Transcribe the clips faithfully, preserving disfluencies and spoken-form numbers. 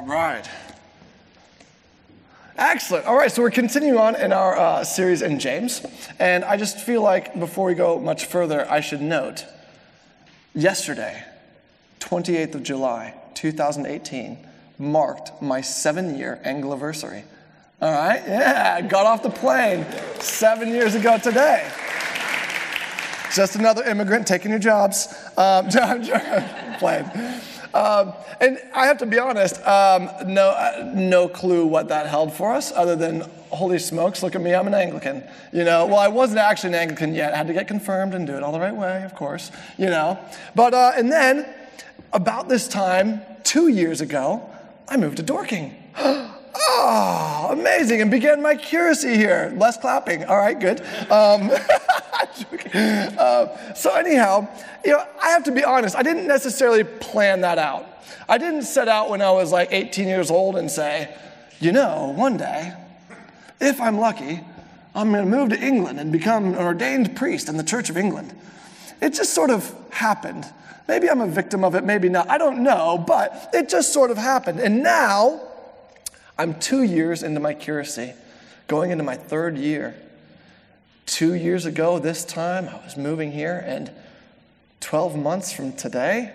All right. Excellent. All right, so we're continuing on in our uh, series in James, and I just feel like before we go much further, I should note, yesterday, twenty-eighth of July, two thousand eighteen, marked my seven-year Angliversary. All right, yeah, I got off the plane seven years ago today. Just another immigrant taking your jobs. Um, playing. Um, and I have to be honest, um, no, uh, no clue what that held for us, other than, holy smokes, look at me, I'm an Anglican. You know, well, I wasn't actually an Anglican yet. I had to get confirmed and do it all the right way, of course. You know, but uh, and then about this time, two years ago, I moved to Dorking. Oh, amazing, and began my curacy here. Less clapping. All right, good. Um, uh, so anyhow, you know, I have to be honest, I didn't necessarily plan that out. I didn't set out when I was like eighteen years old and say, you know, one day, if I'm lucky, I'm going to move to England and become an ordained priest in the Church of England. It just sort of happened. Maybe I'm a victim of it, maybe not. I don't know, but it just sort of happened. And now, I'm two years into my curacy, going into my third year. Two years ago this time, I was moving here, and twelve months from today,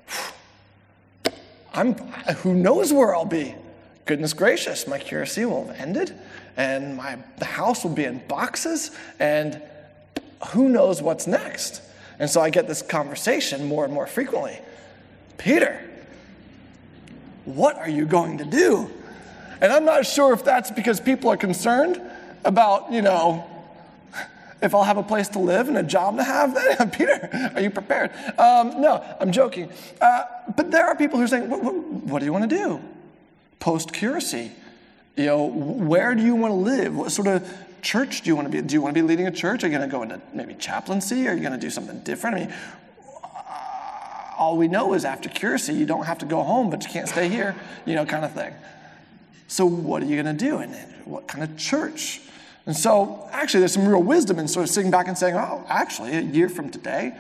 I'm, who knows where I'll be? Goodness gracious, my curacy will have ended, and my the house will be in boxes, and who knows what's next? And so I get this conversation more and more frequently. Peter, what are you going to do? And I'm not sure if that's because people are concerned about, you know, if I'll have a place to live and a job to have. Peter, are you prepared? Um, no, I'm joking. Uh, but there are people who are saying, what, what, what do you want to do? Post-curacy. You know, where do you want to live? What sort of church do you want to be? Do you want to be leading a church? Are you going to go into maybe chaplaincy? Are you going to do something different? I mean, uh, all we know is after curacy, you don't have to go home, but you can't stay here, you know, kind of thing. So what are you going to do? And what kind of church? And so actually there's some real wisdom in sort of sitting back and saying, oh, actually a year from today,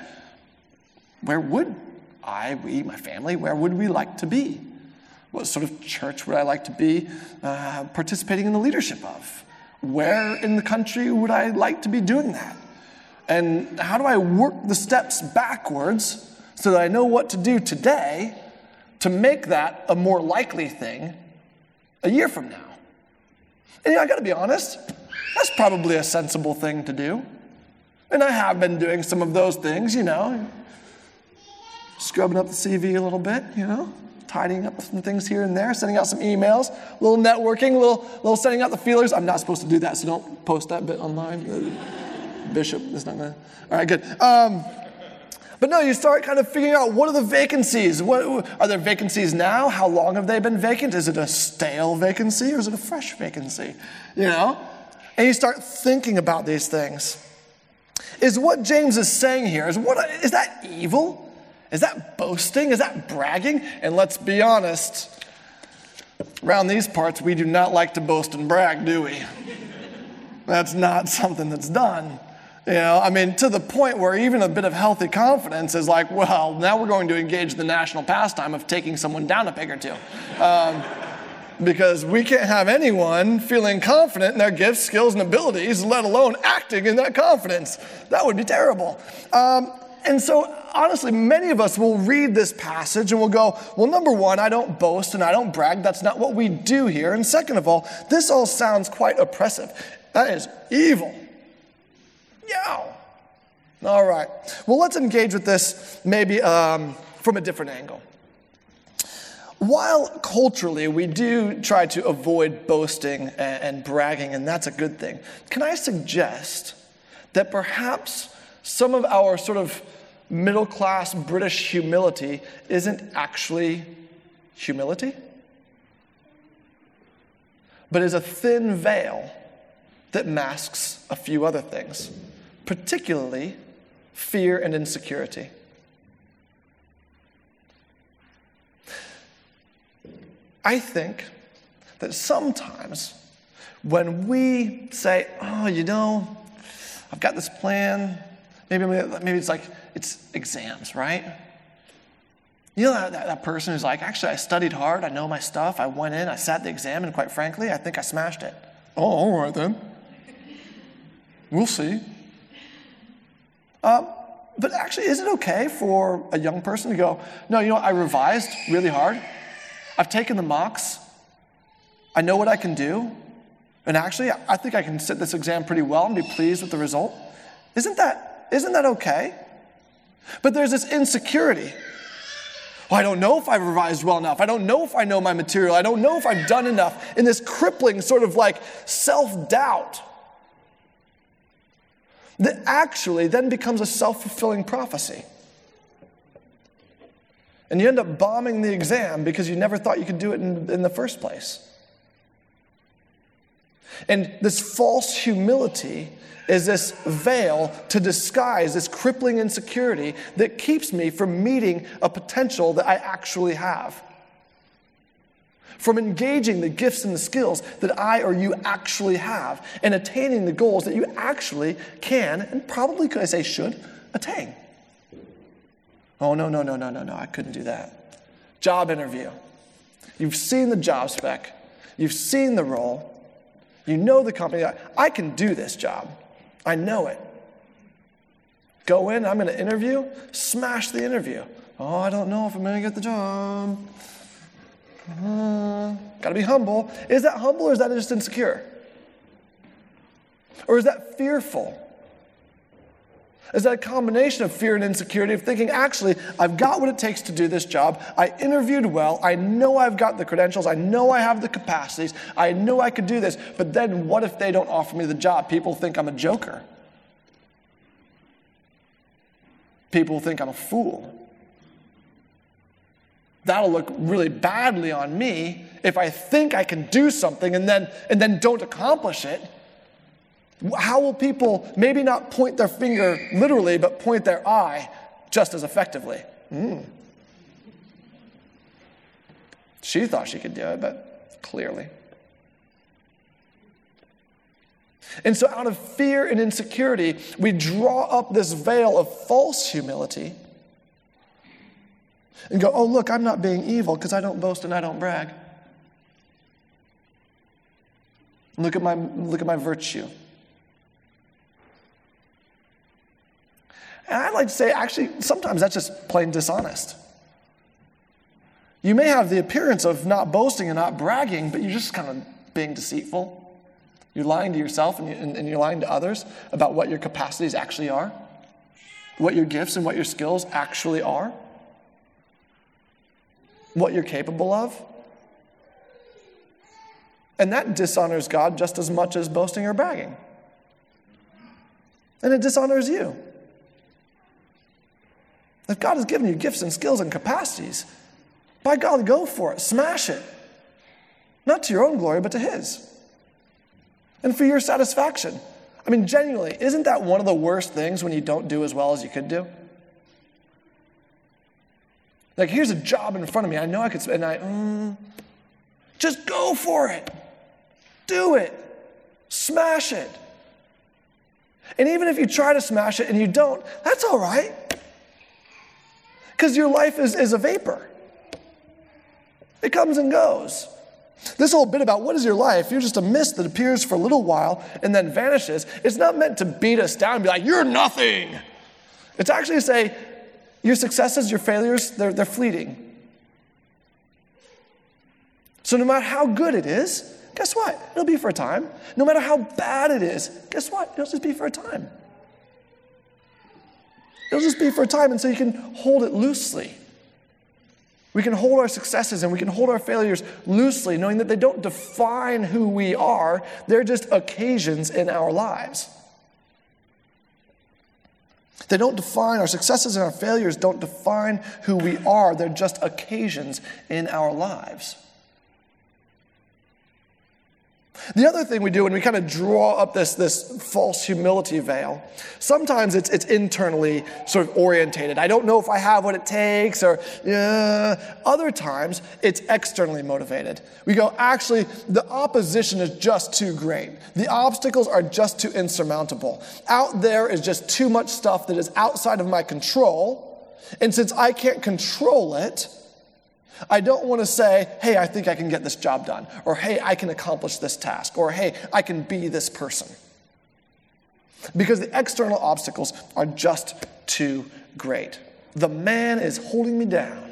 where would I, we, my family, where would we like to be? What sort of church would I like to be uh, participating in the leadership of? Where in the country would I like to be doing that? And how do I work the steps backwards so that I know what to do today to make that a more likely thing a year from now? And you know, I got to be honest, that's probably a sensible thing to do. And I have been doing some of those things, you know, scrubbing up the C V a little bit, you know, tidying up some things here and there, sending out some emails, a little networking, a little, little sending out the feelers. I'm not supposed to do that, so don't post that bit online. Bishop is not going to. All right, good. Um, But no, you start kind of figuring out, what are the vacancies? What, are there vacancies now? How long have they been vacant? Is it a stale vacancy or is it a fresh vacancy? You know? And you start thinking about these things. Is what James is saying here, is, what, is that evil? Is that boasting? Is that bragging? And let's be honest, around these parts, we do not like to boast and brag, do we? That's not something that's done. You know, I mean, to the point where even a bit of healthy confidence is like, well, now we're going to engage the national pastime of taking someone down a peg or two. Um, because we can't have anyone feeling confident in their gifts, skills, and abilities, let alone acting in that confidence. That would be terrible. Um, and so, honestly, many of us will read this passage and we'll go, well, number one, I don't boast and I don't brag. That's not what we do here. And second of all, this all sounds quite oppressive. That is evil. Yeah. All right. Well, let's engage with this maybe um, from a different angle. While culturally we do try to avoid boasting and, and bragging, and that's a good thing, can I suggest that perhaps some of our sort of middle-class British humility isn't actually humility, but is a thin veil that masks a few other things, particularly fear and insecurity. I think that sometimes when we say, oh, you know, I've got this plan, maybe, maybe it's like, it's exams, right? You know that, that, that person who's like, actually, I studied hard. I know my stuff. I went in. I sat the exam. And quite frankly, I think I smashed it. Oh, all right then. We'll see. Um, but actually, is it okay for a young person to go, no, you know what? I revised really hard. I've taken the mocks. I know what I can do. And actually, I think I can sit this exam pretty well and be pleased with the result. Isn't that, isn't that okay? But there's this insecurity. Well, I don't know if I've revised well enough. I don't know if I know my material. I don't know if I've done enough. In this crippling sort of like self-doubt that actually then becomes a self-fulfilling prophecy. And you end up bombing the exam because you never thought you could do it in, in the first place. And this false humility is this veil to disguise this crippling insecurity that keeps me from meeting a potential that I actually have. From engaging the gifts and the skills that I or you actually have and attaining the goals that you actually can and probably, could I say should, attain. Oh, no, no, no, no, no, no, I couldn't do that. Job interview. You've seen the job spec. You've seen the role. You know the company. I can do this job. I know it. Go in, I'm going to interview, smash the interview. Oh, I don't know if I'm going to get the job. Uh, got to be humble. Is that humble or is that just insecure? Or is that fearful? Is that a combination of fear and insecurity of thinking, actually, I've got what it takes to do this job. I interviewed well. I know I've got the credentials. I know I have the capacities. I know I could do this. But then what if they don't offer me the job? People think I'm a joker. People think I'm a fool. That'll look really badly on me if I think I can do something and then, and then don't accomplish it. How will people maybe not point their finger literally, but point their eye just as effectively? Mm. She thought she could do it, but clearly. And so out of fear and insecurity, we draw up this veil of false humility and go, oh, look, I'm not being evil because I don't boast and I don't brag. Look at my, look at my virtue. And I'd like to say, actually, sometimes that's just plain dishonest. You may have the appearance of not boasting and not bragging, but you're just kind of being deceitful. You're lying to yourself and, you, and, and you're lying to others about what your capacities actually are, what your gifts and what your skills actually are, what you're capable of. And that dishonors God just as much as boasting or bragging. And it dishonors you. If God has given you gifts and skills and capacities, by God, go for it. Smash it. Not to your own glory, but to His. And for your satisfaction. I mean, genuinely, isn't that one of the worst things when you don't do as well as you could do? Like, here's a job in front of me. I know I could, and I, mm, just go for it. Do it. Smash it. And even if you try to smash it and you don't, that's all right. Because your life is, is a vapor. It comes and goes. This whole bit about what is your life, you're just a mist that appears for a little while and then vanishes. It's not meant to beat us down and be like, you're nothing. It's actually to say, your successes, your failures, they're, they're fleeting. So no matter how good it is, guess what? It'll be for a time. No matter how bad it is, guess what? It'll just be for a time. It'll just be for a time, and so you can hold it loosely. We can hold our successes and we can hold our failures loosely, knowing that they don't define who we are. They're just occasions in our lives. They don't define, our successes and our failures don't define who we are. They're just occasions in our lives. The other thing we do when we kind of draw up this, this false humility veil, sometimes it's, it's internally sort of orientated. I don't know if I have what it takes, or uh, other times it's externally motivated. We go, actually, the opposition is just too great. The obstacles are just too insurmountable. Out there is just too much stuff that is outside of my control, And since I can't control it, I don't want to say, hey, I think I can get this job done, or hey, I can accomplish this task, or hey, I can be this person. Because the external obstacles are just too great. The man is holding me down.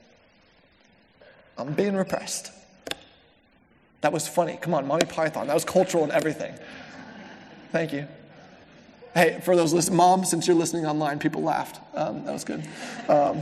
I'm being repressed. That was funny. Come on, Monty Python. That was cultural and everything. Thank you. Hey, for those listening, Mom, since you're listening online, people laughed. Um, that was good. Um,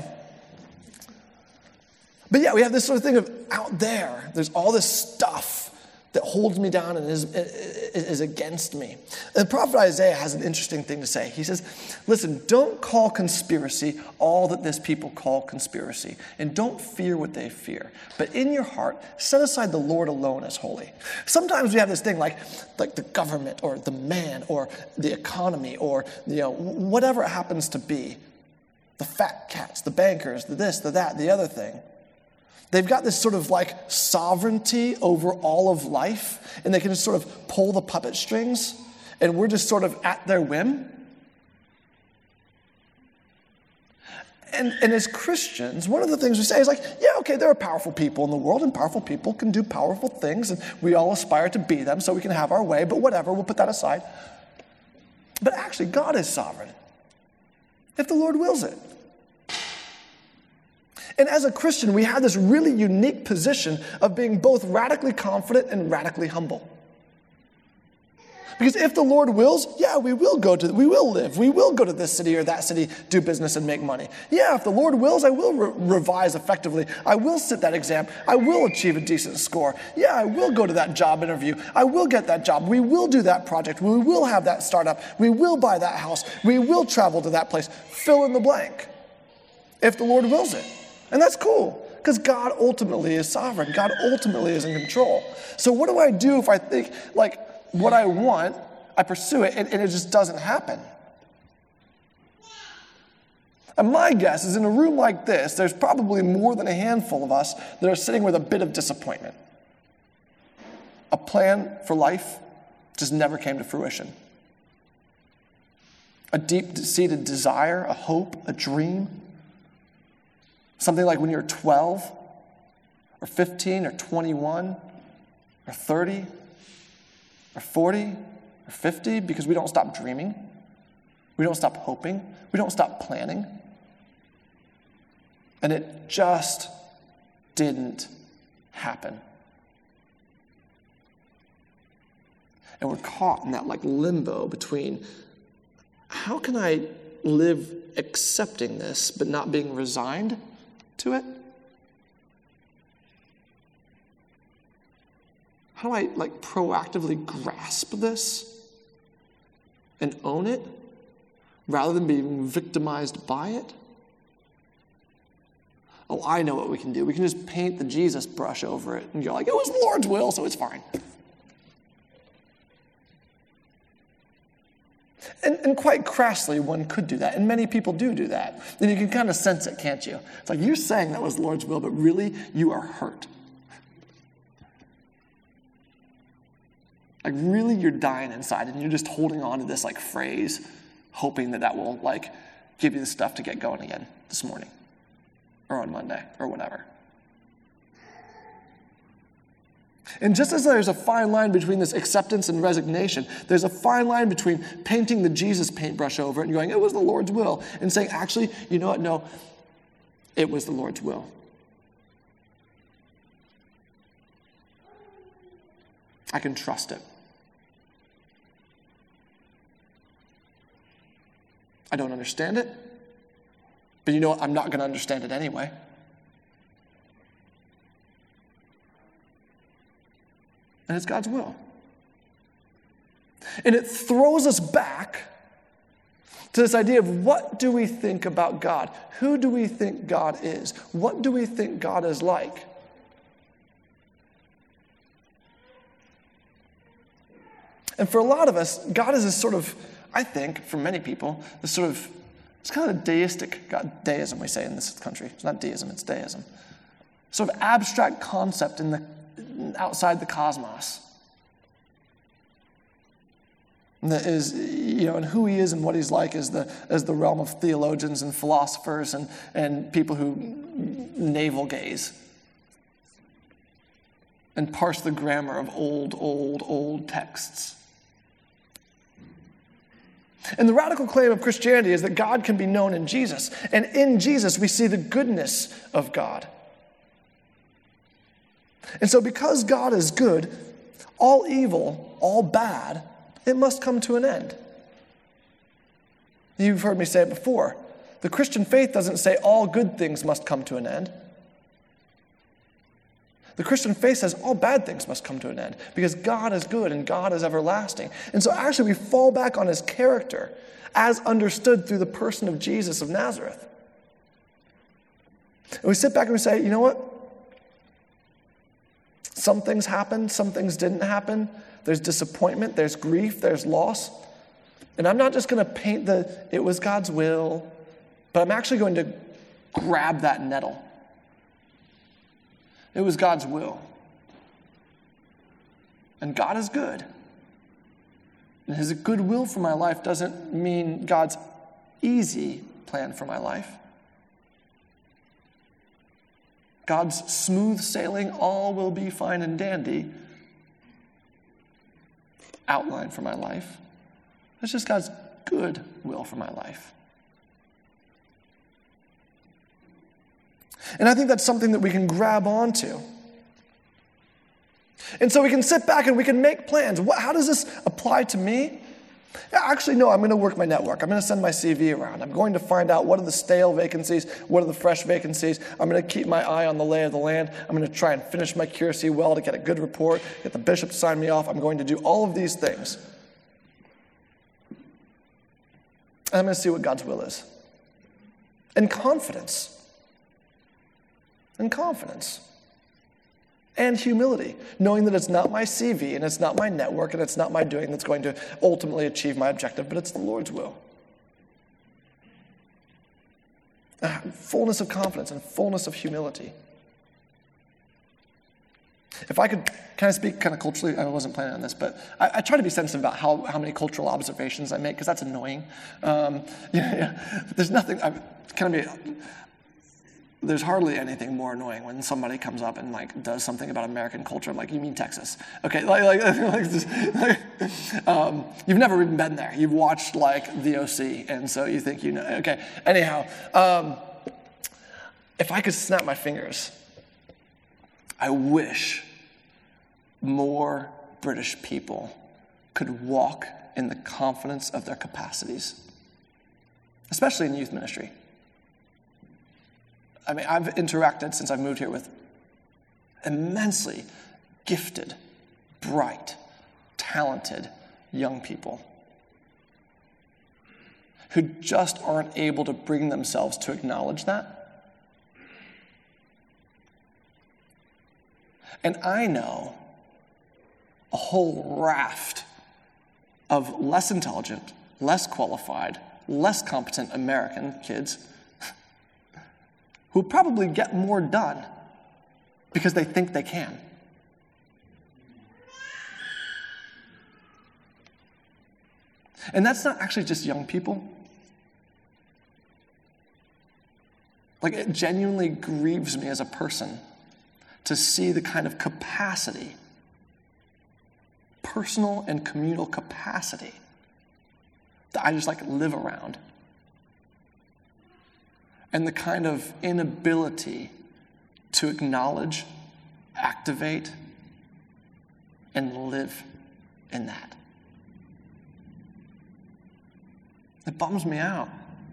but yeah, we have this sort of thing of out there, there's all this stuff that holds me down and is, is against me. And the prophet Isaiah has an interesting thing to say. He says, listen, don't call conspiracy all that this people call conspiracy, and don't fear what they fear. But in your heart, set aside the Lord alone as holy. Sometimes we have this thing like, like the government or the man or the economy or you know whatever it happens to be, the fat cats, the bankers, the this, the that, the other thing. They've got this sort of like sovereignty over all of life, and they can just sort of pull the puppet strings, and we're just sort of at their whim. And, and as Christians, one of the things we say is like, yeah, okay, there are powerful people in the world, and powerful people can do powerful things, and we all aspire to be them so we can have our way, but whatever, we'll put that aside. But actually, God is sovereign, if the Lord wills it. And as a Christian, we have this really unique position of being both radically confident and radically humble. Because if the Lord wills, yeah, we will go to, we will live. We will go to this city or that city, do business and make money. Yeah, if the Lord wills, I will re- revise effectively. I will sit that exam. I will achieve a decent score. Yeah, I will go to that job interview. I will get that job. We will do that project. We will have that startup. We will buy that house. We will travel to that place. Fill in the blank. If the Lord wills it. And that's cool, because God ultimately is sovereign. God ultimately is in control. So what do I do if I think, like, what I want, I pursue it, and, and it just doesn't happen? And my guess is in a room like this, there's probably more than a handful of us that are sitting with a bit of disappointment. A plan for life just never came to fruition. A deep-seated desire, a hope, a dream. Something like when you're twelve, or fifteen, or twenty-one, or thirty, or forty, or fifty, because we don't stop dreaming. We don't stop hoping. We don't stop planning. And it just didn't happen. And we're caught in that like limbo between how can I live accepting this but not being resigned to it? How do I like proactively grasp this and own it rather than being victimized by it? Oh, I know what we can do. We can just paint the Jesus brush over it and go like, it was the Lord's will, so it's fine. And, and quite crassly, one could do that. And many people do do that. And you can kind of sense it, can't you? It's like you're saying that was the Lord's will, but really, you are hurt. Like really, you're dying inside, and you're just holding on to this like phrase, hoping that that will like give you the stuff to get going again this morning or on Monday or whatever. And just as there's a fine line between this acceptance and resignation, there's a fine line between painting the Jesus paintbrush over it and going, it was the Lord's will, and saying, actually, you know what? No, it was the Lord's will. I can trust it. I don't understand it, but you know what? I'm not going to understand it anyway. And it's God's will. And it throws us back to this idea of what do we think about God? Who do we think God is? What do we think God is like? And for a lot of us, God is this sort of, I think, for many people, this sort of, it's kind of a deistic, God, deism we say in this country. It's not deism, it's deism. Sort of abstract concept in the outside the cosmos. That is, you know, and who he is and what he's like is the, is the realm of theologians and philosophers and, and people who navel gaze and parse the grammar of old, old, old texts. And the radical claim of Christianity is that God can be known in Jesus. And in Jesus, we see the goodness of God. And so because God is good, all evil, all bad, it must come to an end. You've heard me say it before. The Christian faith doesn't say all good things must come to an end. The Christian faith says all bad things must come to an end because God is good and God is everlasting. And so actually we fall back on his character as understood through the person of Jesus of Nazareth. And we sit back and we say, you know what? Some things happened, some things didn't happen. There's disappointment, there's grief, there's loss. And I'm not just going to paint the, it was God's will, but I'm actually going to grab that nettle. It was God's will. And God is good. And his good will for my life doesn't mean God's easy plan for my life. God's smooth sailing, all will be fine and dandy outline for my life. It's just God's good will for my life. And I think that's something that we can grab onto. And so we can sit back and we can make plans. What, how does this apply to me? Actually, no, I'm going to work my network. I'm going to send my C V around. I'm going to find out what are the stale vacancies, what are the fresh vacancies. I'm going to keep my eye on the lay of the land. I'm going to try and finish my curacy well to get a good report, get the bishop to sign me off. I'm going to do all of these things. And I'm going to see what God's will is. And confidence. And confidence. And humility, knowing that it's not my C V and it's not my network and it's not my doing that's going to ultimately achieve my objective, but it's the Lord's will. Ah, fullness of confidence and fullness of humility. If I could kind of speak kind of culturally, I wasn't planning on this, but I, I try to be sensitive about how, how many cultural observations I make, because that's annoying. Um, yeah, yeah. There's nothing, I'm kind of be, there's hardly anything more annoying when somebody comes up and like does something about American culture. I'm like, you mean Texas? Okay, like, like, like, this, like um, you've never even been there. You've watched like the O C, and so you think you know. Okay, anyhow, um, if I could snap my fingers, I wish more British people could walk in the confidence of their capacities, especially in youth ministry. I mean, I've interacted since I've moved here with immensely gifted, bright, talented young people who just aren't able to bring themselves to acknowledge that. And I know a whole raft of less intelligent, less qualified, less competent American kids who probably get more done because they think they can. And that's not actually just young people. Like, it genuinely grieves me as a person to see the kind of capacity, personal and communal capacity, that I just like live around. And the kind of inability to acknowledge, activate, and live in that. It bums me out.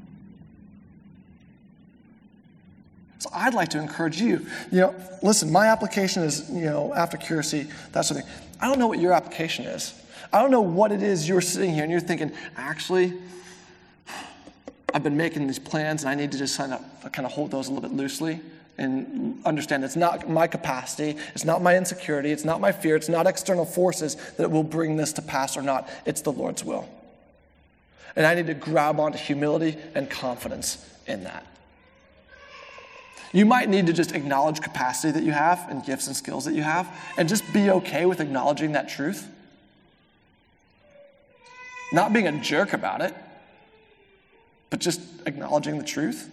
So I'd like to encourage you, you know, listen, my application is, you know, after curacy, that sort of thing. I don't know what your application is. I don't know what it is you're sitting here and you're thinking, actually, I've been making these plans and I need to just kind of, kind of hold those a little bit loosely and understand it's not my capacity, it's not my insecurity, it's not my fear, it's not external forces that will bring this to pass or not. It's the Lord's will. And I need to grab onto humility and confidence in that. You might need to just acknowledge capacity that you have and gifts and skills that you have and just be okay with acknowledging that truth. Not being a jerk about it, but just acknowledging the truth.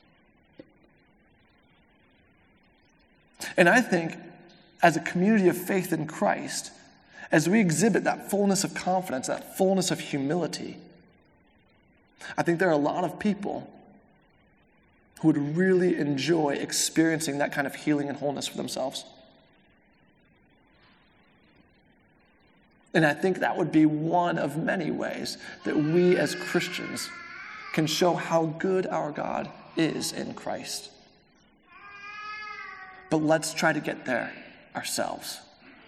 And I think as a community of faith in Christ, as we exhibit that fullness of confidence, that fullness of humility, I think there are a lot of people who would really enjoy experiencing that kind of healing and wholeness for themselves. And I think that would be one of many ways that we as Christians can show how good our God is in Christ. But let's try to get there ourselves.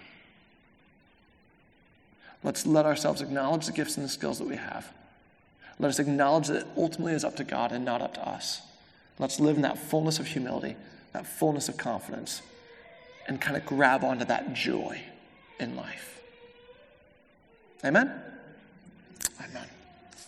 Let's let ourselves acknowledge the gifts and the skills that we have. Let us acknowledge that it ultimately is up to God and not up to us. Let's live in that fullness of humility, that fullness of confidence, and kind of grab onto that joy in life. Amen? Amen.